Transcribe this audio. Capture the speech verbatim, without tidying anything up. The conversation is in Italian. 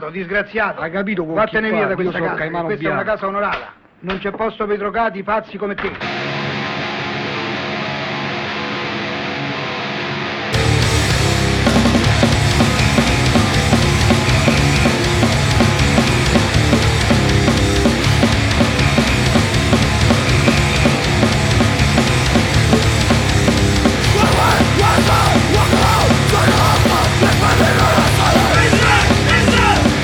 Disgraziato. Hai capito con Vattene chi via parli? da questa Io so casa. Caimano Questa è una bianco. casa onorata. Non c'è posto per i drogati pazzi come te.